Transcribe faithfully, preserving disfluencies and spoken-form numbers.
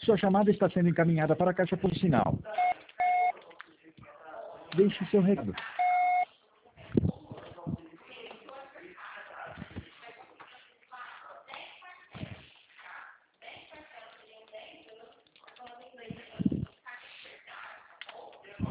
Sua chamada está sendo encaminhada para a caixa por sinal. Deixe seu recado.